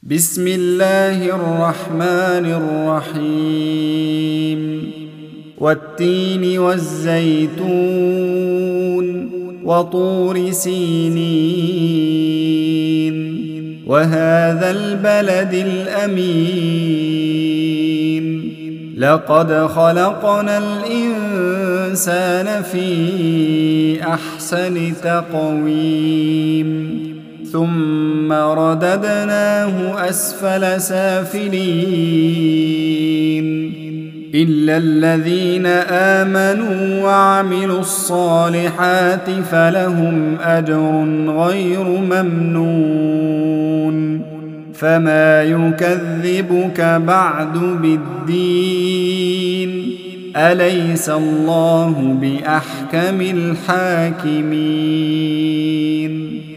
بسم الله الرحمن الرحيم والتين والزيتون وطور سينين وهذا البلد الأمين لقد خلقنا الإنسان في أحسن تقويم ثم رددناه أسفل سافلين إلا الذين آمنوا وعملوا الصالحات فلهم أجر غير ممنون فما يكذبك بعد بالدين أليس الله بأحكم الحاكمين